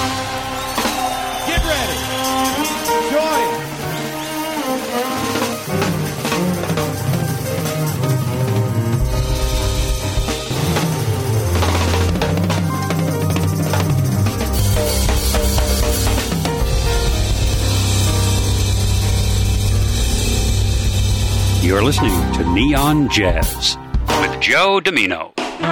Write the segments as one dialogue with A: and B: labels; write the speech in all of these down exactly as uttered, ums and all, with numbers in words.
A: Get ready. Join.
B: You're listening to Neon Jazz with Joe Domino.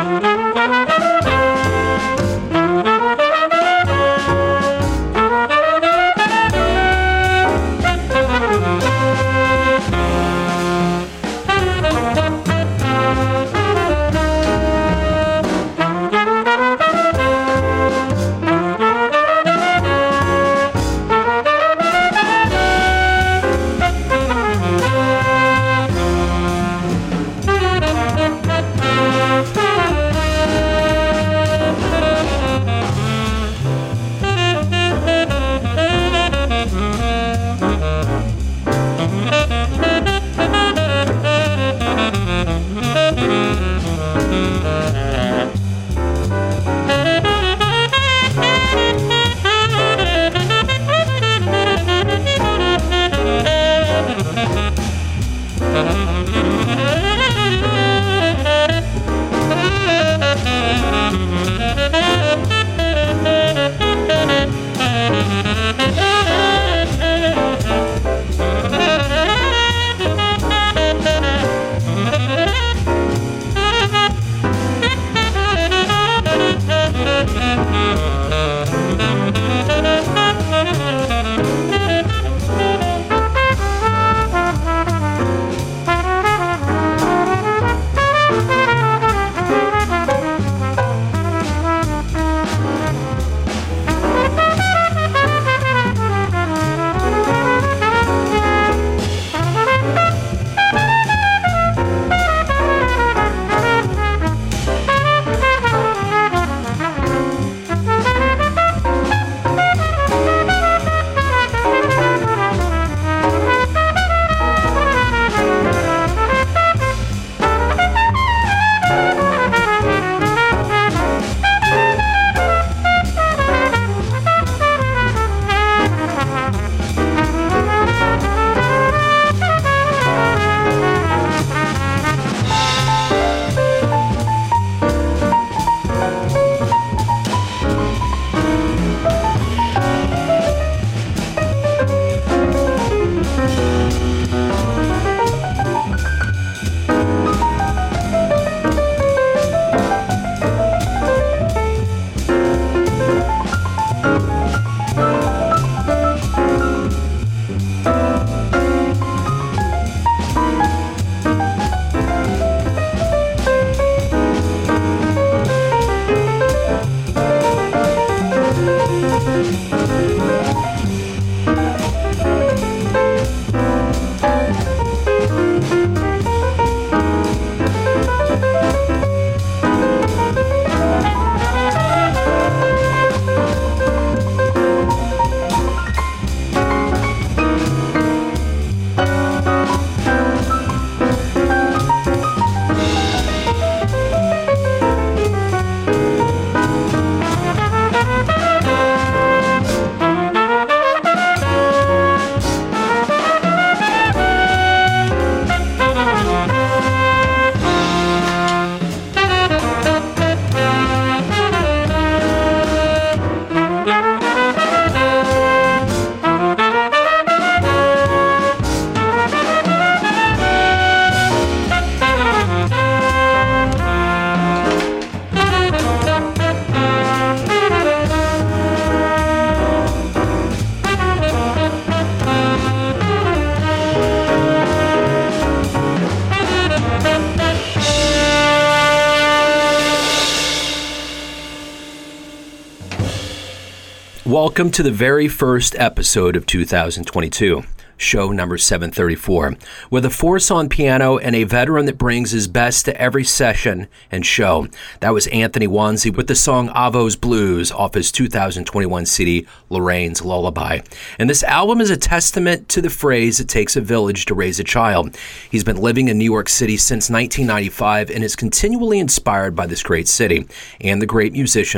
C: Welcome to the very first episode of two thousand twenty-two, show number seven thirty-four, with a force on piano and a veteran that brings his best to every session and show. That was Anthony Wanzi with the song Avo's Blues off his two thousand twenty-one C D, Lorraine's Lullaby. And this album is a testament to the phrase, it takes a village to raise a child. He's been living in New York City since nineteen ninety-five and is continually inspired by this great city and the great musicians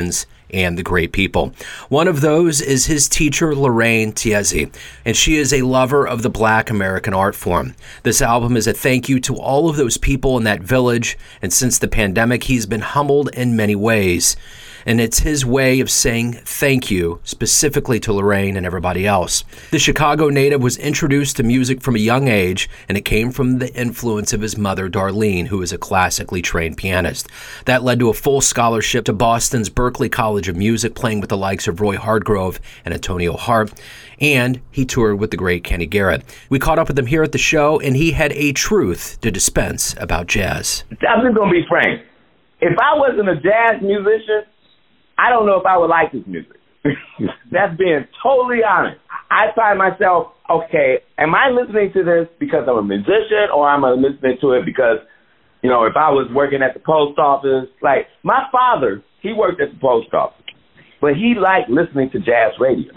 C: and the great people. One of those is his teacher, Lorraine Tiesi, and she is a lover of the Black American art form. This album is a thank you to all of those people in that village, and since the pandemic, he's been humbled in many ways. And it's his way of saying thank you, specifically to Lorraine and everybody else. The Chicago native was introduced to music from a young age, and it came from the influence of his mother, Darlene, who is a classically trained pianist. That led to a full scholarship to Boston's Berklee College of Music, playing with the likes of Roy Hargrove and Antonio Hart, and he toured with the great Kenny Garrett. We caught up with him here at the show, and he had a truth to dispense about jazz.
D: I'm just going to be frank. If I wasn't a jazz musician, I don't know if I would like this music. That's being totally honest. I find myself, okay, am I listening to this because I'm a musician, or am I listening to it because, you know, if I was working at the post office, like my father, he worked at the post office, but he liked listening to jazz radio.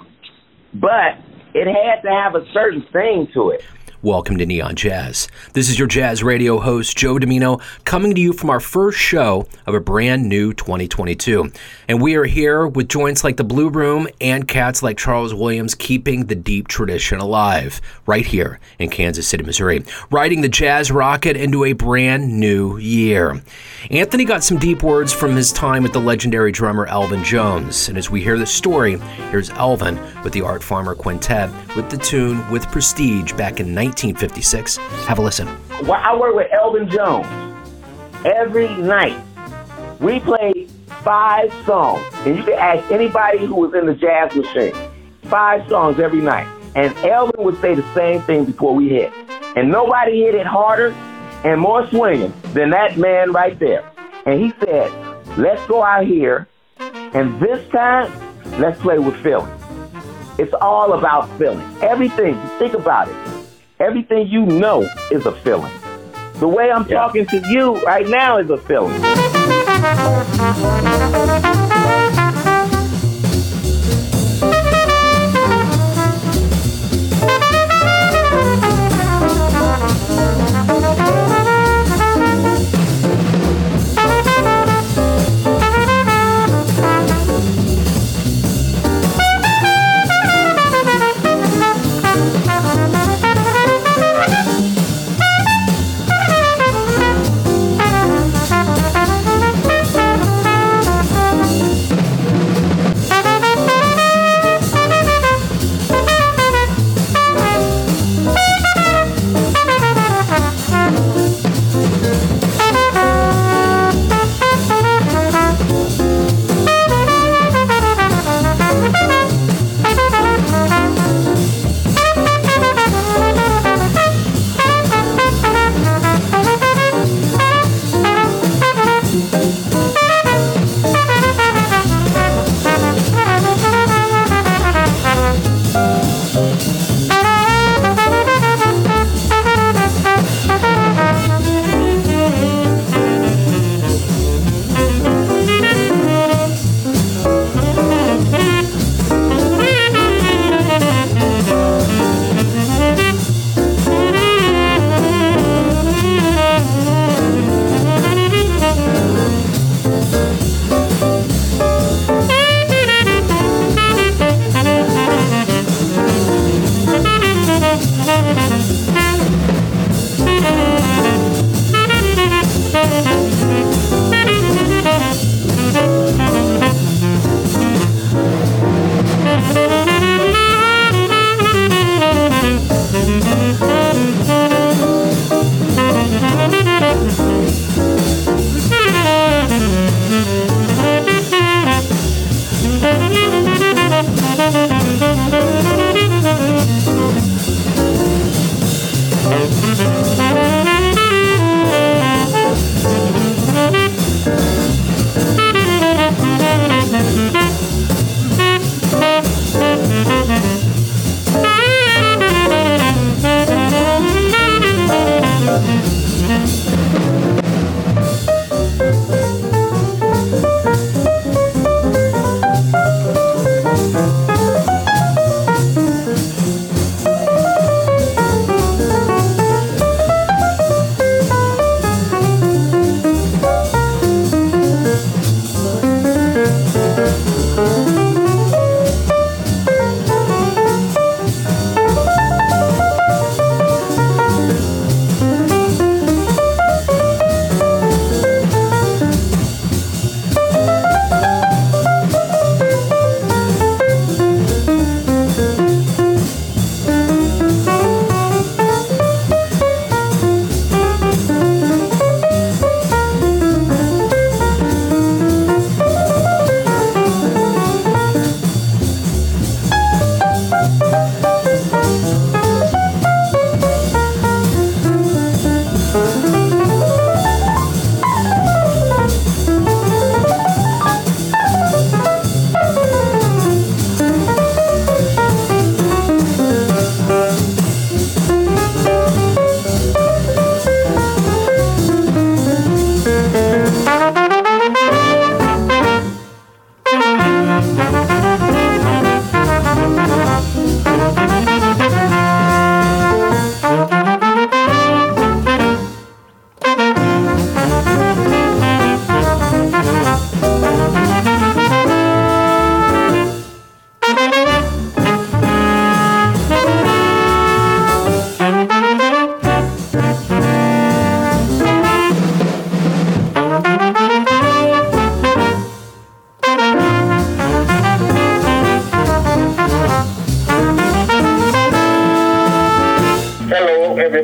D: But it had to have a certain thing to it.
C: Welcome to Neon Jazz. This is your jazz radio host, Joe Domino, coming to you from our first show of a brand new twenty twenty-two. And we are here with joints like the Blue Room and cats like Charles Williams, keeping the deep tradition alive right here in Kansas City, Missouri, riding the jazz rocket into a brand new year. Anthony got some deep words from his time with the legendary drummer Elvin Jones. And as we hear the story, here's Elvin with the Art Farmer Quintet with the tune With Prestige back in nineteen fifty-six. Have a listen.
D: Well, I work with Elvin Jones every night. We played five songs, and you can ask anybody who was in the jazz machine. Five songs every night. And Elvin would say the same thing before we hit. And nobody hit it harder and more swinging than that man right there. And he said, let's go out here, and this time, let's play with feeling. It's all about feeling. Everything, think about it. Everything you know is a feeling. The way I'm yeah. talking to you right now is a feeling.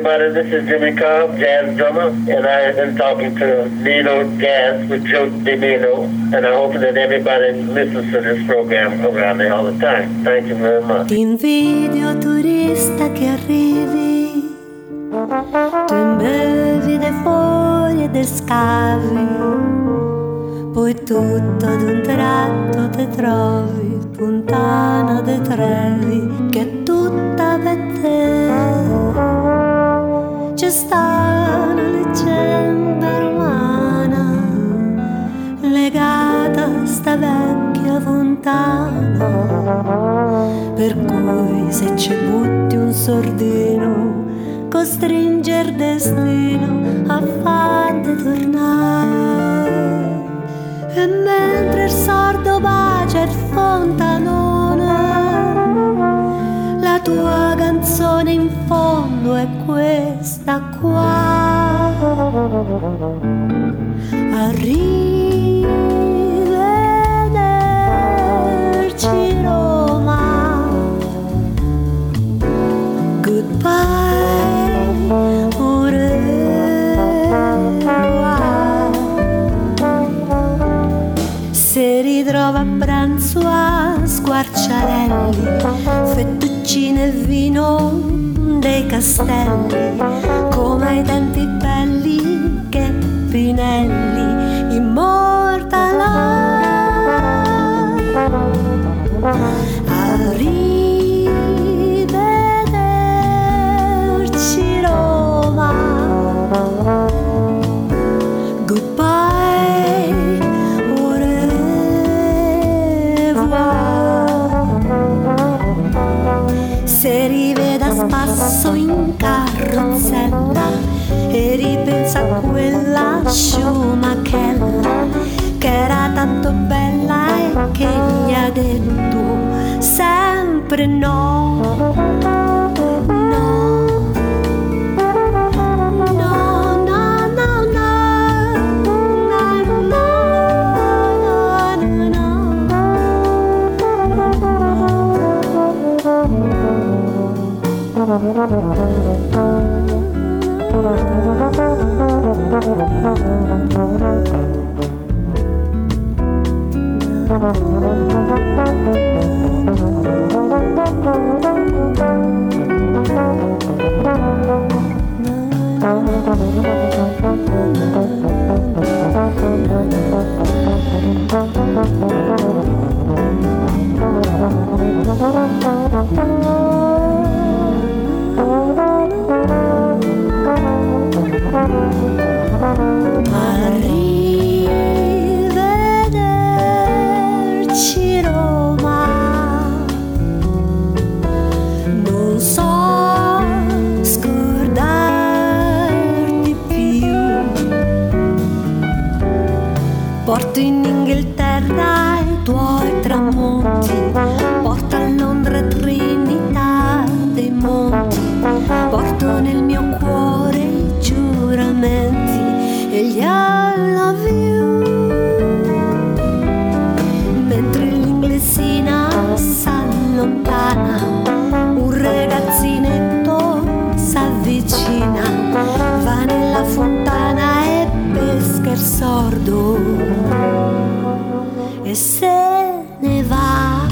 E: everybody. This is Jimmy Cobb, jazz drummer, and I have been talking to Nino Jazz with Joe DiMino, and I hope that everybody listens to this program around there all the time. Thank you very much.
F: Ti invidio, turista che arrivi, tu imbevi dei fogli e dei scavi, poi tutto ad un tratto te trovi, Fontana de Trevi, che è tutta per te. C'è sta una leggenda romana legata a sta vecchia fontana, per cui se ci butti un sordino costringe il destino a farti tornare. E mentre il sordo bacia il fontanone, la tua canzone in fondo è questa qua. Arrivederci Roma, goodbye, au revoir. Si ritrova a pranzo a Squarciarelli, fettuccine e vino dei castelli, come ai tempi belli che Pinelli immortalò. Arrivederci Roma, goodbye, au revoir. Se rivede a spasso in carrozzella e ripensa a quella sciumachella che era tanto bella e che gli ha detto sempre no, no. Arrivederci Roma, non so scordarti più. Porto in Inghilterra i tuoi tramonti, porto a Londra Trinità dei monti, porto nel mio cuore i giuramenti e gli I love you. Mentre l'inglesina s'allontana, un ragazzinetto s'avvicina, va nella fontana e pesca il sordo e se ne va,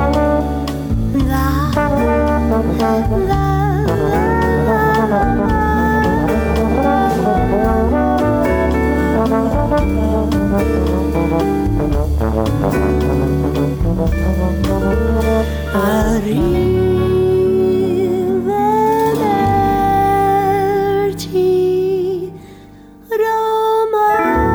F: va, va, va. Arrivederci Roma.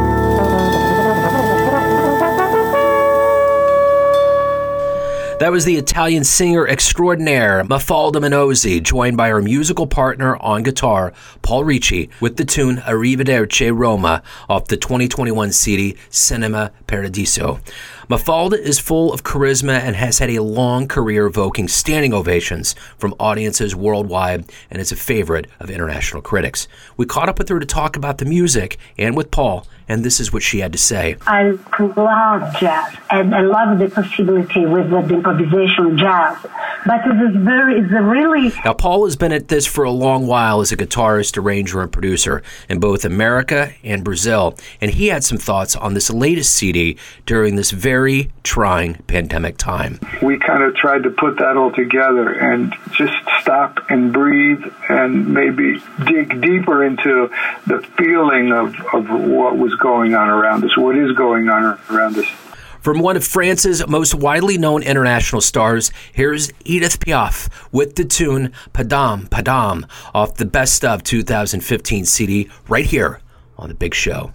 C: That was the Italian singer extraordinaire Mafalda Manozzi, joined by her musical partner on guitar, Paul Ricci, with the tune Arrivederci Roma off the twenty twenty-one C D Cinema Paradiso. Mafalda is full of charisma and has had a long career evoking standing ovations from audiences worldwide and is a favorite of international critics. We caught up with her to talk about the music and with Paul, and this is what she had to say.
G: I love jazz, and I love the possibility with the improvisation jazz but it is very, it's a really...
C: Now, Paul has been at this for a long while as a guitarist, arranger, and producer in both America and Brazil, and he had some thoughts on this latest C D during this very trying pandemic time.
H: We kind of tried to put that all together and just stop and breathe and maybe dig deeper into the feeling of, of what was going on around us, what is going on around us.
C: From one of France's most widely known international stars, here's Edith Piaf with the tune Padam Padam off the Best of two thousand fifteen C D right here on The Big Show.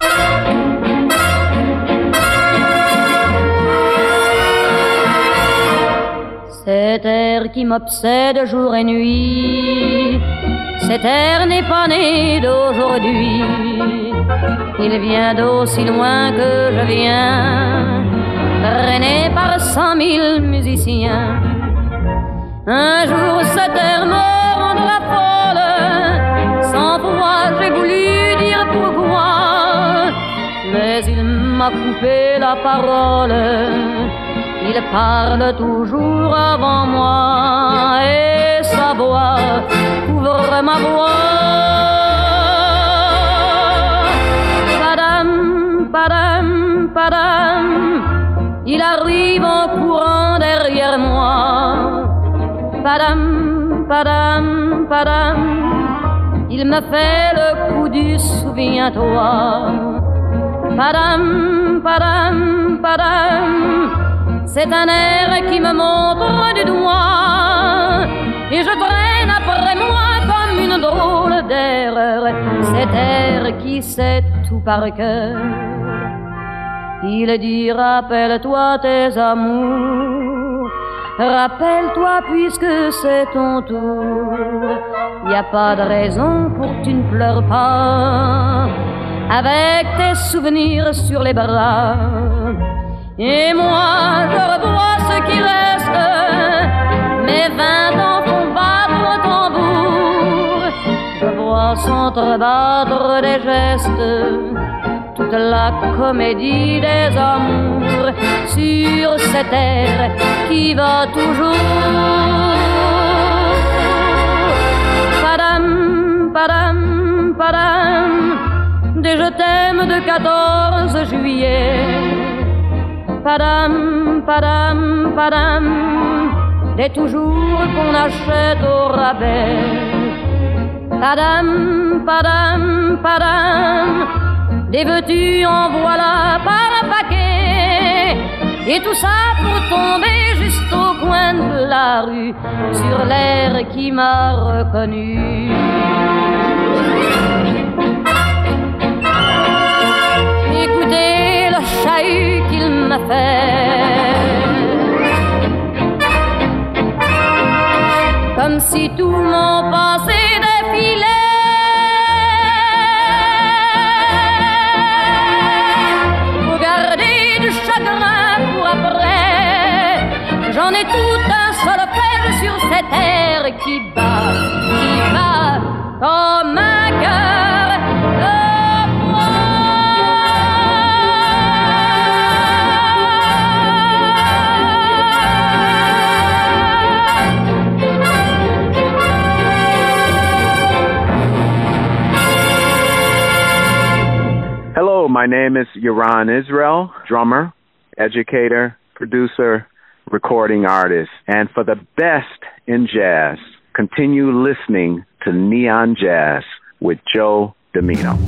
I: Cet air qui m'obsède jour et nuit, cet air n'est pas né d'aujourd'hui. Il vient d'aussi loin que je viens, traîné par cent mille musiciens. Un jour cet air me rendra folle, sans foi j'ai voulu dire pourquoi, mais il m'a coupé la parole. Il parle toujours avant moi et sa voix couvre ma voix. Padam, padam, padam, il arrive en courant derrière moi. Padam, padam, padam, il me fait le coup du souviens-toi. Padam, padam, padam, c'est un air qui me montre du doigt et je traîne après moi comme une drôle d'erreur cet air qui sait tout par cœur. Il dit rappelle-toi tes amours, rappelle-toi puisque c'est ton tour. Y a pas de raison pour que tu ne pleures pas avec tes souvenirs sur les bras. Et moi, je revois ce qui reste, mes vingt ans font battre au tambour. Je vois s'entrebattre des gestes, toute la comédie des amours, sur cette terre qui va toujours. Padam, padam, padam, des je t'aime de quatorze juillet. Padam, padam, padam, des toujours qu'on achète au rabais. Padam, padam, padam, des veux-tu en voilà par paquet. Et tout ça pour tomber juste au coin de la rue, sur l'air qui m'a reconnu. Écoutez le chahut qu'il m'a fait, comme si tout mon passé défilait. Faut garder du chagrin pour après, j'en ai tout un solfège sur cette terre qui bat, qui bat comme un cœur de
J: Hello, my name is Yaron Israel, drummer, educator, producer, recording artist. And for the best in jazz, continue listening to Neon Jazz with Joe Domino.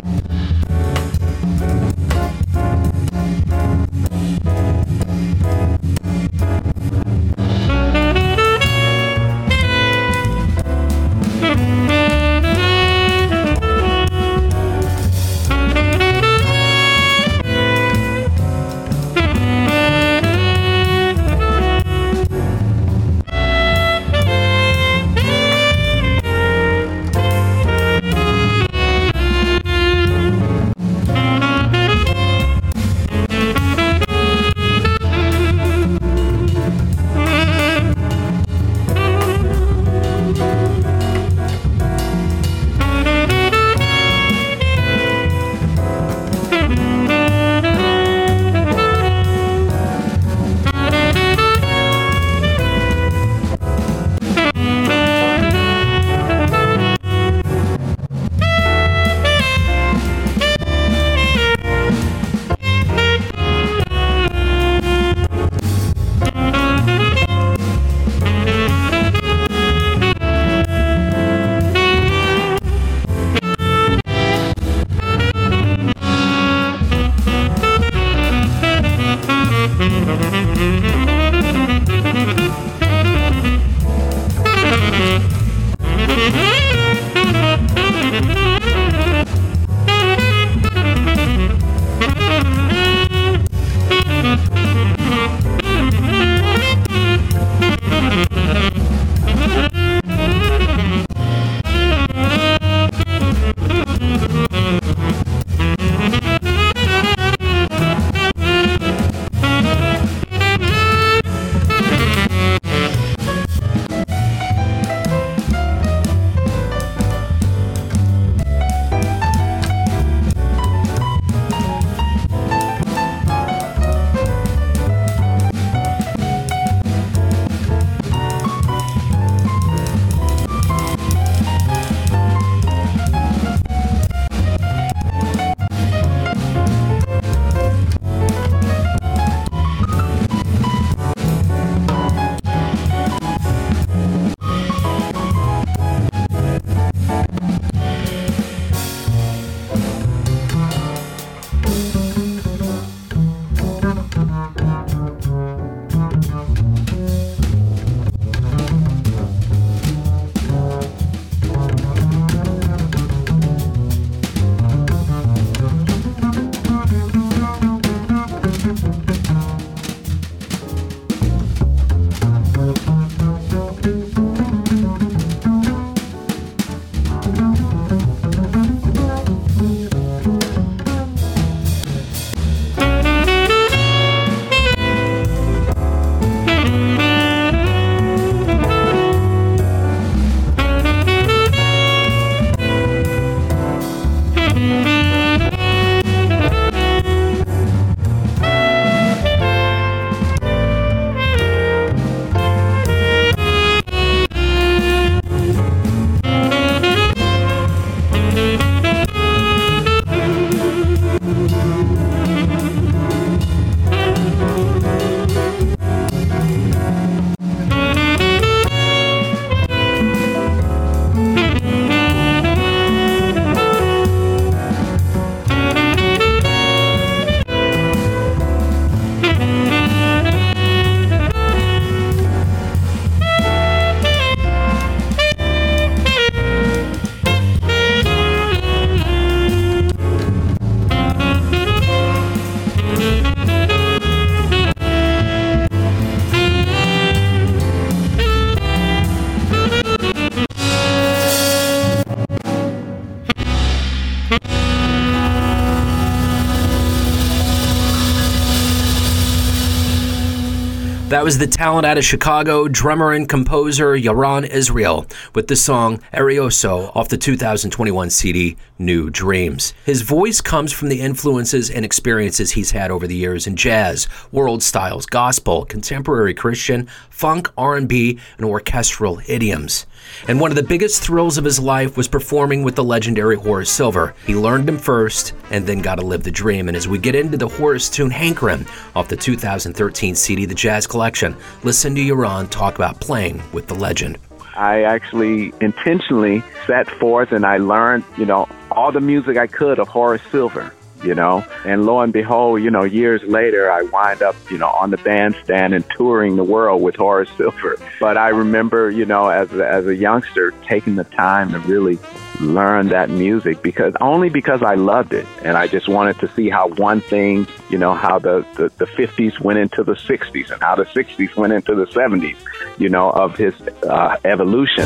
C: was the talent out of Chicago, drummer and composer Yaron Israel, with the song Arioso off the two thousand twenty-one C D, New Dreams. His voice comes from the influences and experiences he's had over the years in jazz, world styles, gospel, contemporary Christian, funk, R and B, and orchestral idioms. And one of the biggest thrills of his life was performing with the legendary Horace Silver. He learned him first and then got to live the dream. And as we get into the Horace tune Hank'rin' off the two thousand thirteen C D, The Jazz Collection, listen to Yaron talk about playing with the legend.
J: I actually intentionally set forth and I learned, you know, all the music I could of Horace Silver, you know, and lo and behold, you know, years later, I wind up, you know, on the bandstand and touring the world with Horace Silver. But I remember, you know, as a, as a youngster, taking the time to really learn that music because only because I loved it. And I just wanted to see how one thing, you know, how the, the, the fifties went into the sixties and how the sixties went into the seventies, you know, of his uh, evolution.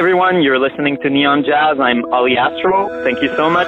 K: everyone, you're listening to Neon Jazz. I'm Ali Astro. Thank you so much.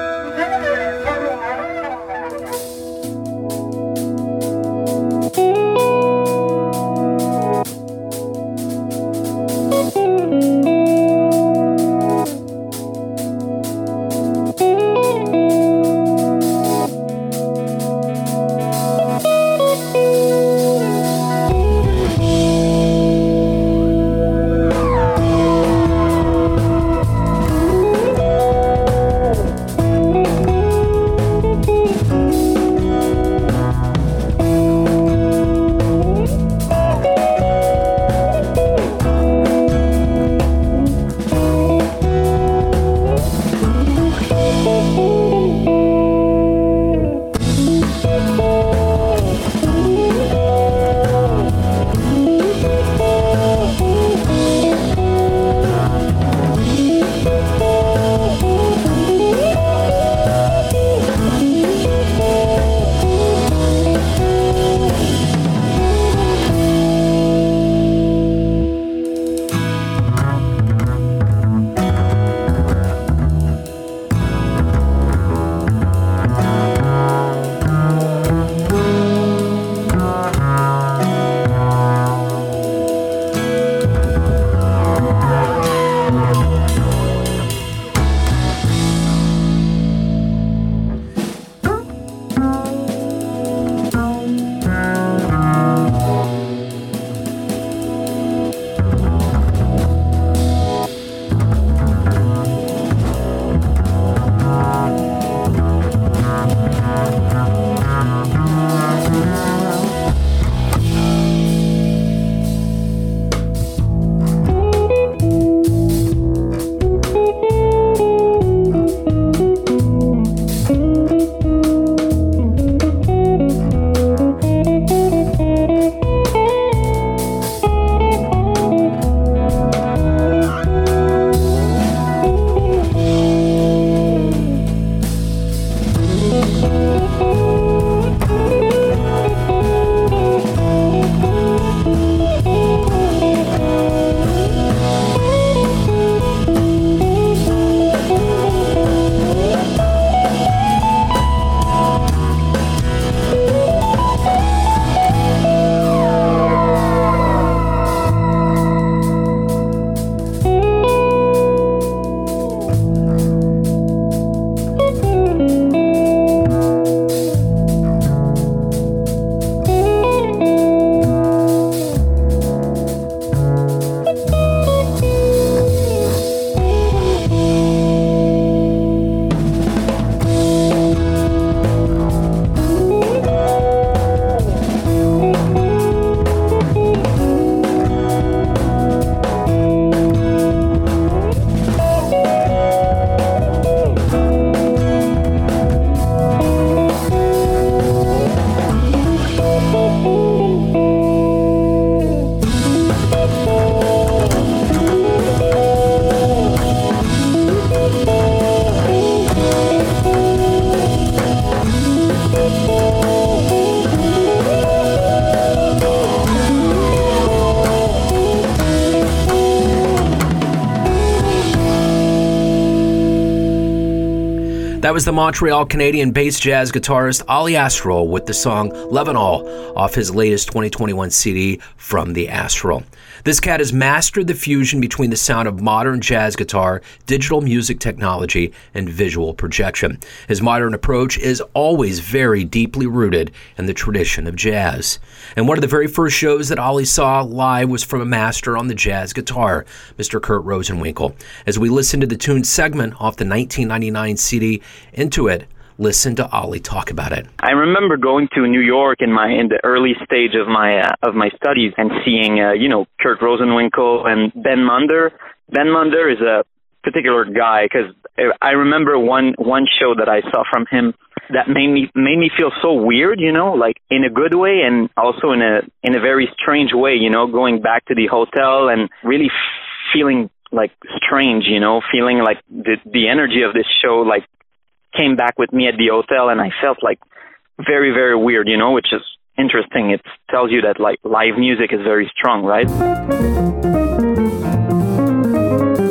C: That was the Montreal Canadian bass jazz guitarist Ali Astral with the song Love and All off his latest twenty twenty-one C D, From the Astral. This cat has mastered the fusion between the sound of modern jazz guitar, digital music technology, and visual projection. His modern approach is always very deeply rooted in the tradition of jazz. And one of the very first shows that Ali saw live was from a master on the jazz guitar, Mister Kurt Rosenwinkel. As we listen to the tune segment off the nineteen ninety-nine C D, Into It, listen to Ali talk about it.
K: I remember going to New York in my in the early stage of my uh, of my studies and seeing uh, you know Kurt Rosenwinkel and Ben Munder. Ben Munder is a particular guy because I remember one one show that I saw from him that made me made me feel so weird, you know, like in a good way and also in a in a very strange way, you know, going back to the hotel and really f- feeling like strange, you know, feeling like the the energy of this show like came back with me at the hotel, and I felt like very, very weird, you know, which is interesting. It tells you that like live music is very strong, right?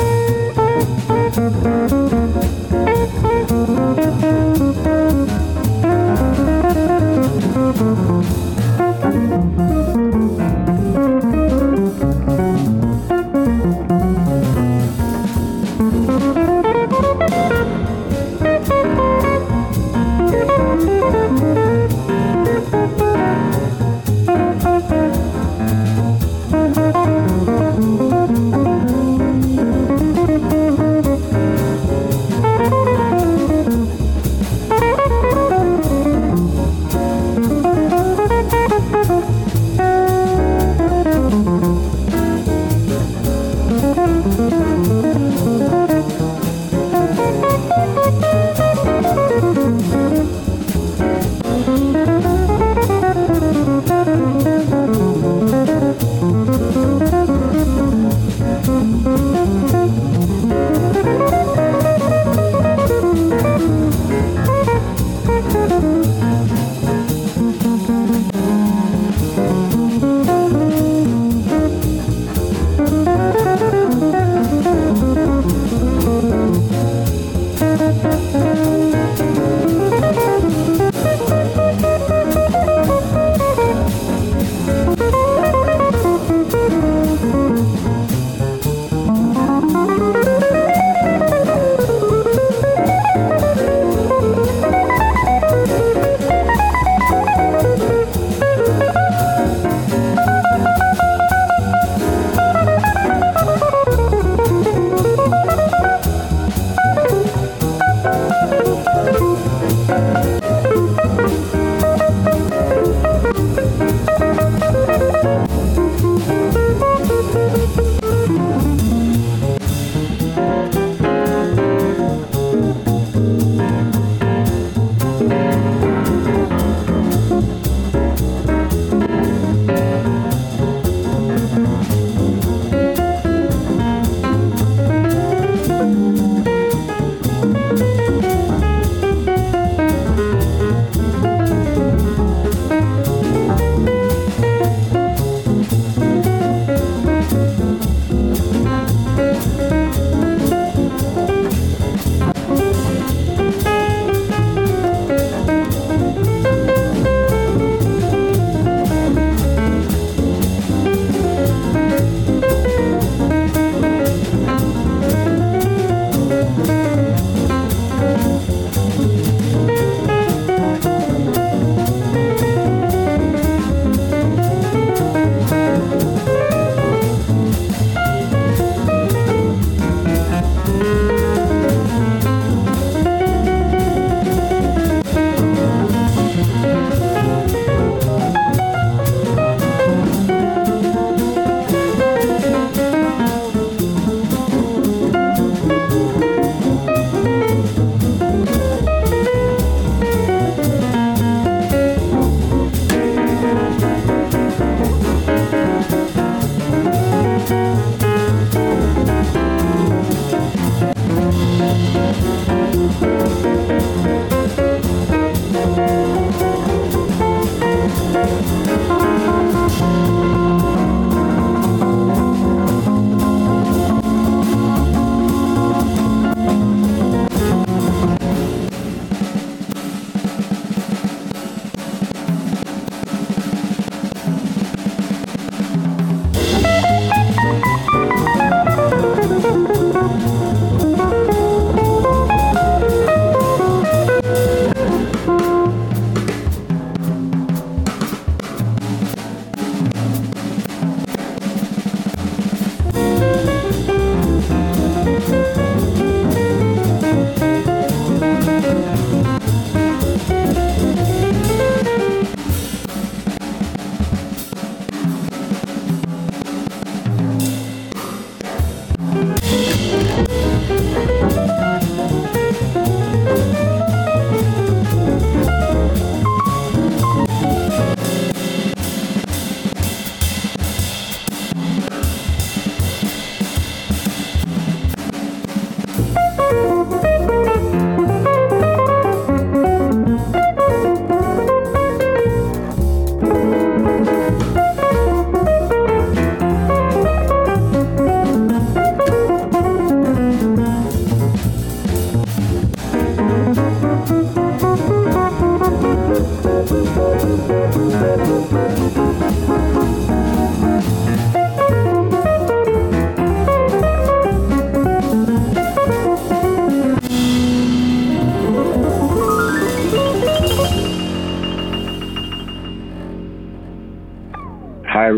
L: Thank you.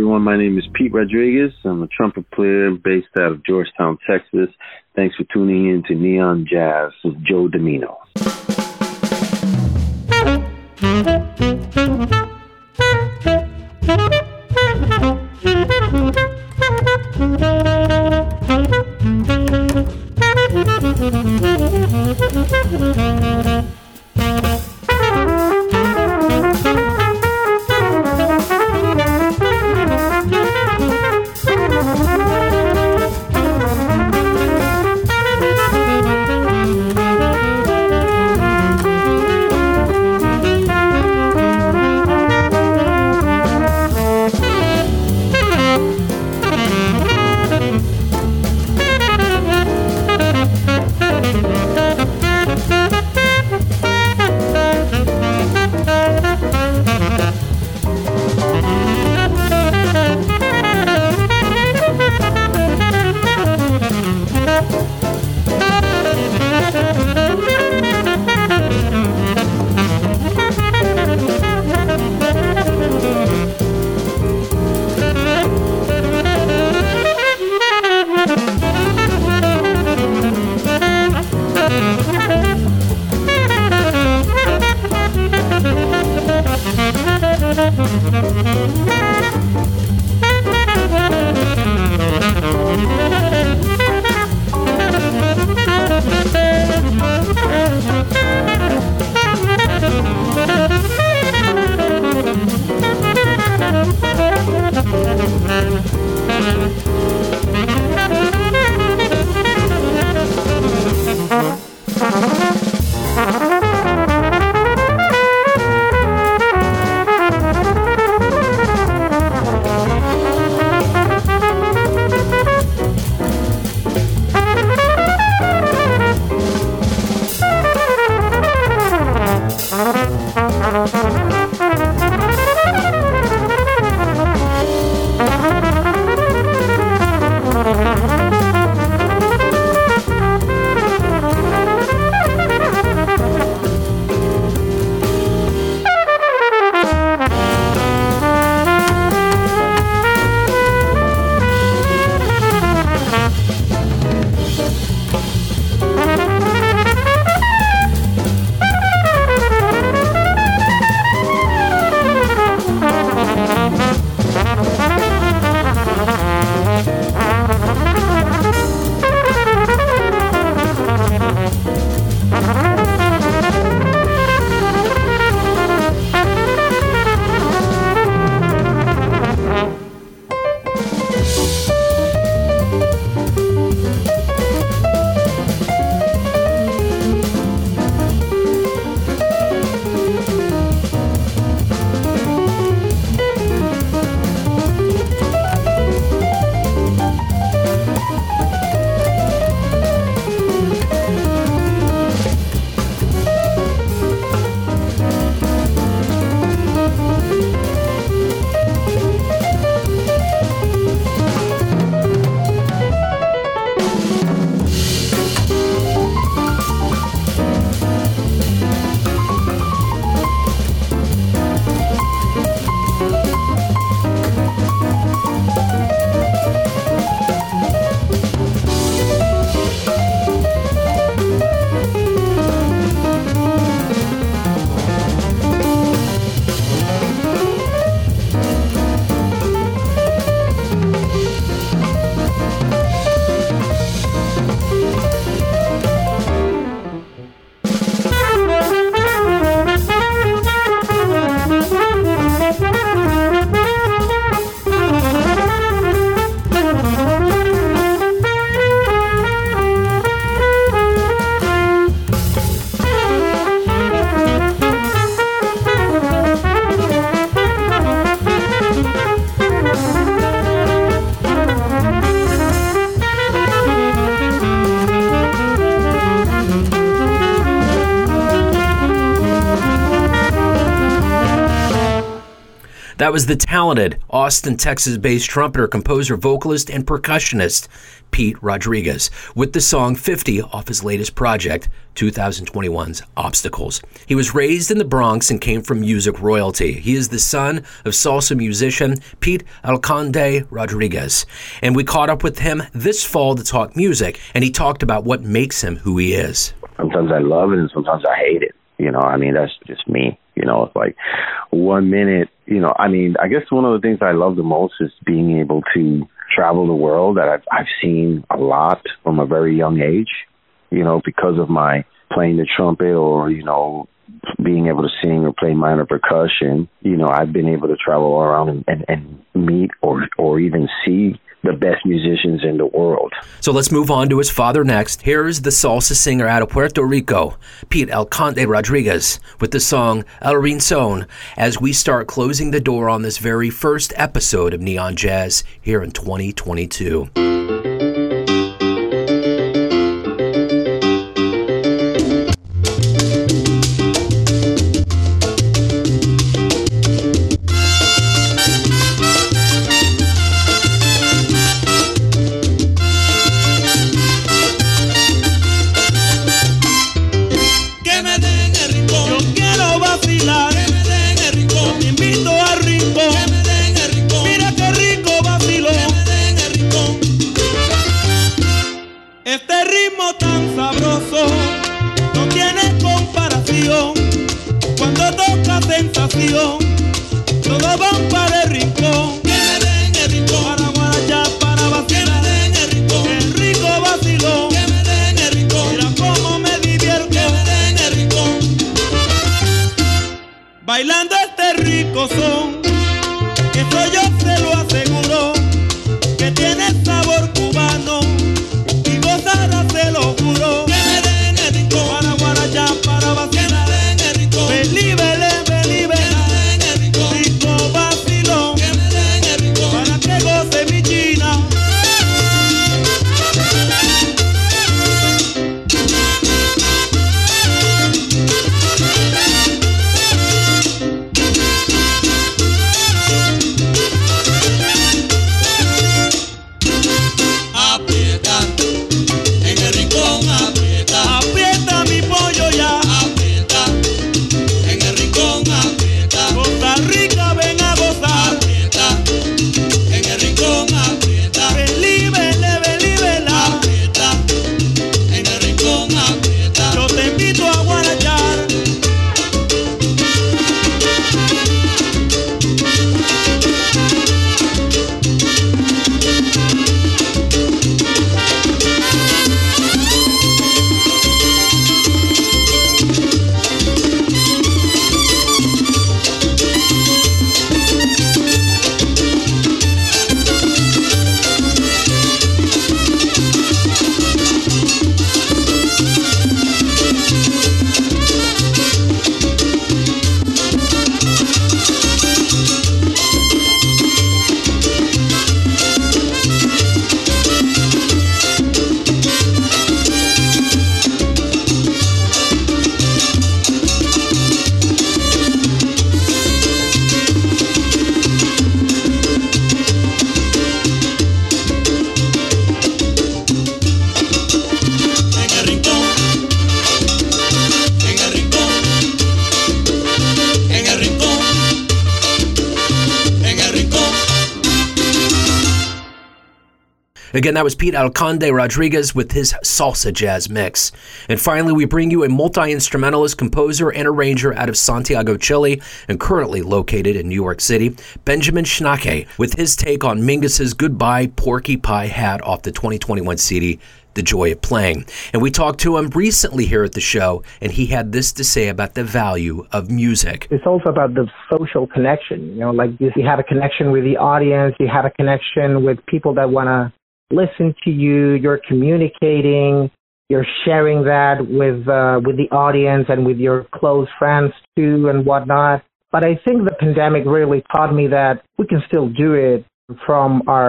L: everyone. My name is Pete Rodriguez. I'm a trumpet player based out of Georgetown, Texas. Thanks for tuning in to Neon Jazz with Joe Domino.
C: That was the talented Austin, Texas-based trumpeter, composer, vocalist, and percussionist Pete Rodriguez with the song fifty off his latest project, twenty twenty-one's Obstacles. He was raised in the Bronx and came from music royalty. He is the son of salsa musician Pete Alconde Rodriguez. And we caught up with him this fall to talk music, and he talked about what makes him who he is.
L: Sometimes I love it and sometimes I hate it. You know, I mean, that's just me. You know, it's like one minute, you know, I mean, I guess one of the things I love the most is being able to travel the world. That I've, I've seen a lot from a very young age, you know, because of my playing the trumpet or, you know, being able to sing or play minor percussion. You know, I've been able to travel around and, and, and meet or, or even see the best musicians in the world.
C: So let's move on to his father next. Here's the salsa singer out of Puerto Rico, Pete Alconde Rodriguez, with the song El Rinzón, as we start closing the door on this very first episode of Neon Jazz here in twenty twenty-two.
M: Sensación, todos van para el rincón. Que me den el rincón. Para guarachar, para vacilar. Que me den el rincón. El rico vacilón. Que me den el rincón. Mira cómo me divierto. Que me den el rincón. Bailando este rico son. Eso yo se lo aseguro. Que tiene sabor cubano. Y gozará, se lo juro. Que me den el rincón. Para guarachar, para vacilar. Que me den el rincón. Believe,
C: Again, that was Pete Alconde Rodriguez with his salsa jazz mix. And finally, we bring you a multi-instrumentalist, composer, and arranger out of Santiago, Chile, and currently located in New York City, Benjamin Schnake, with his take on Mingus's Goodbye Porky Pie Hat off the twenty twenty-one C D, The Joy of Playing. And we talked to him recently here at the show, and he had this to say about the value of music.
N: It's also about the social connection. You know, like you have a connection with the audience, you have a connection with people that want to listen to you, you're communicating, you're sharing that with uh, with the audience and with your close friends too and whatnot. But I think the pandemic really taught me that we can still do it from our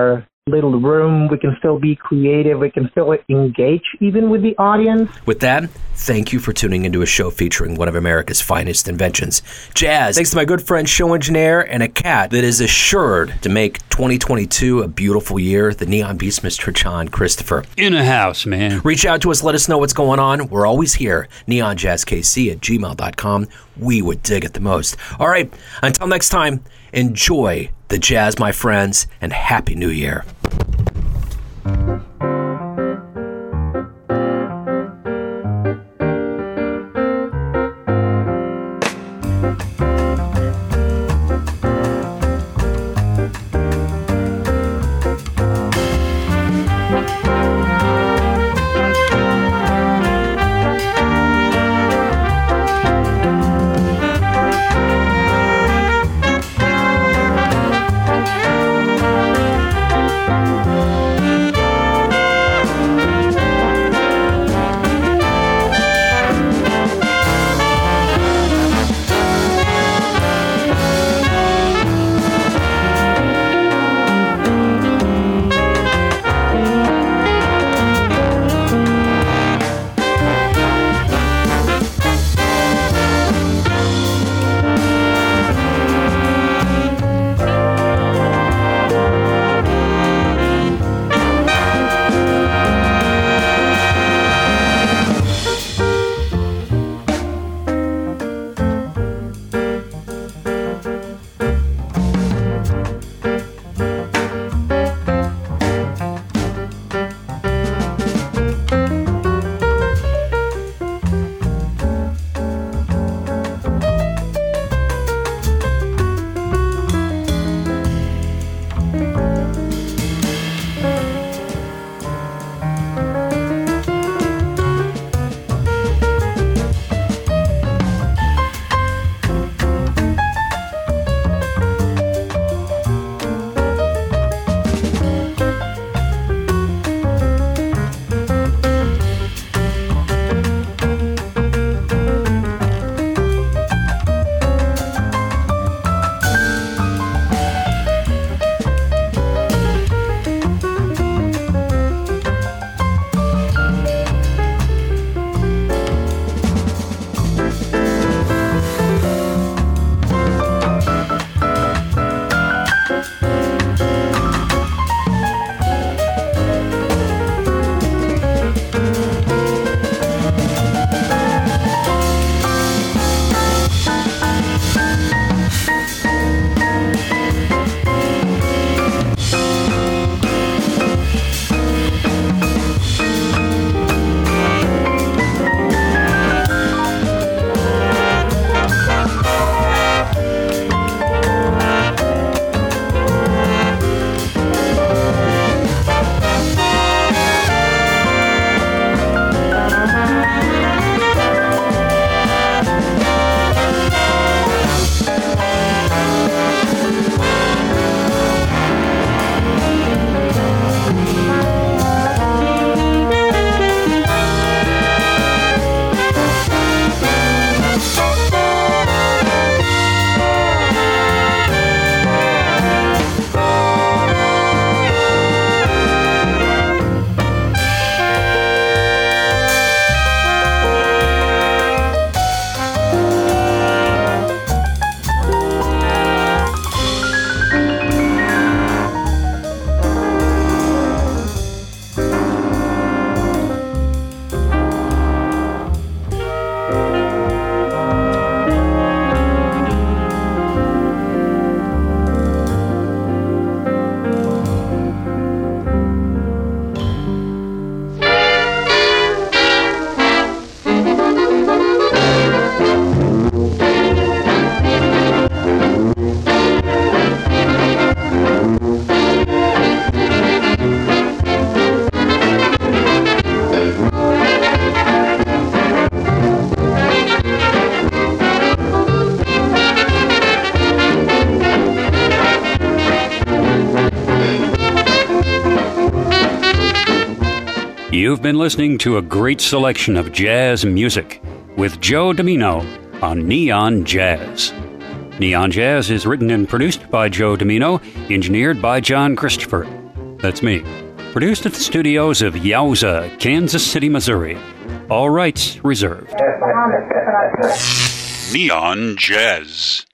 N: little room. We can still be creative. We can still engage even with the audience.
C: With that, thank you for tuning into a show featuring one of America's finest inventions, jazz. Thanks to my good friend, show engineer, and a cat that is assured to make twenty twenty-two a beautiful year, the Neon Beast, Mister John Christopher.
B: In a house, man.
C: Reach out to us. Let us know what's going on. We're always here. neon jazz k c at gmail dot com. We would dig it the most. All right. Until next time, enjoy the jazz, my friends, and Happy New Year.
B: You've been listening to a great selection of jazz music with Joe Domino on Neon Jazz. Neon Jazz is written and produced by Joe Domino, engineered by John Christopher. That's me. Produced at the studios of Yowza, Kansas City, Missouri. All rights reserved.
O: Neon Jazz.